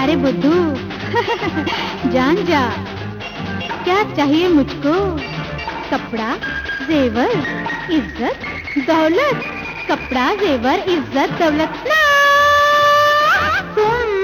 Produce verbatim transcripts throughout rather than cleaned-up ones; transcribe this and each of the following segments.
अरे बुद्धू जान जा, क्या चाहिए मुझको? कपड़ा, जेवर, इज्जत, दौलत। कपड़ा, जेवर, इज्जत, दौलत ना तुम।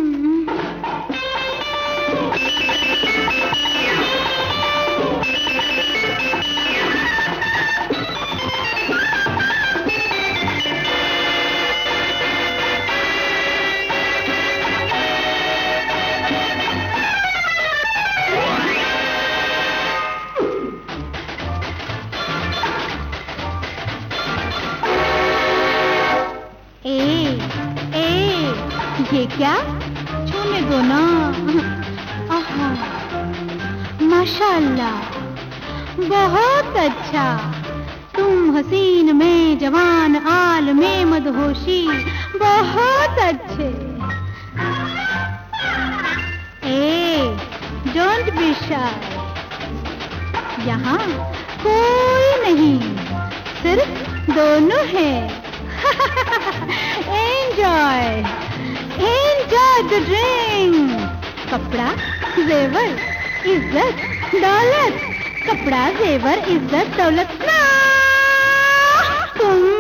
ये क्या? छूने दो ना। आहा, माशाअल्लाह, बहुत अच्छा। तुम हसीन में जवान, आल में मदहोशी, बहुत अच्छे। Eh, don't be shy. यहाँ कोई नहीं, सिर्फ दोनों हैं। Enjoy Enjoy the drink. कपड़ा, जेवर, इज्जत, दौलत। कपड़ा, जेवर, इज्जत, दौलत ना तुम।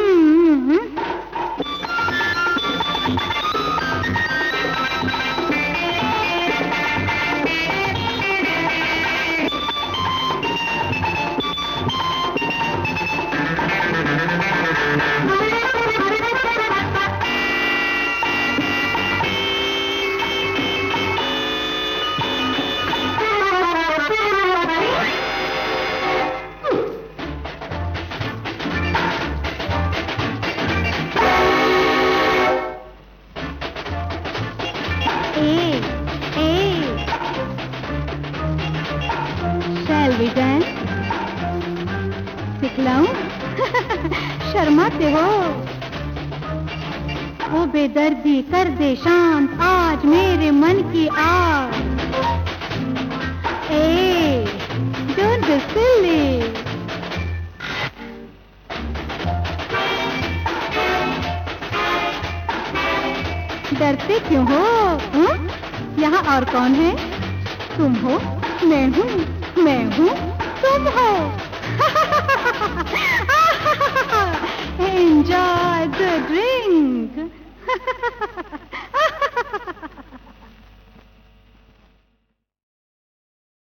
Shall we dance? सिखलाऊं? शर्माते हो? ओ बेदर्दी कर दे शांत आज मेरे मन की आग। ए, don't be silly. डरते क्यों हो? हुँ? यहाँ और कौन है? तुम हो, मैं हूँ, मैं हूँ, तुम हो।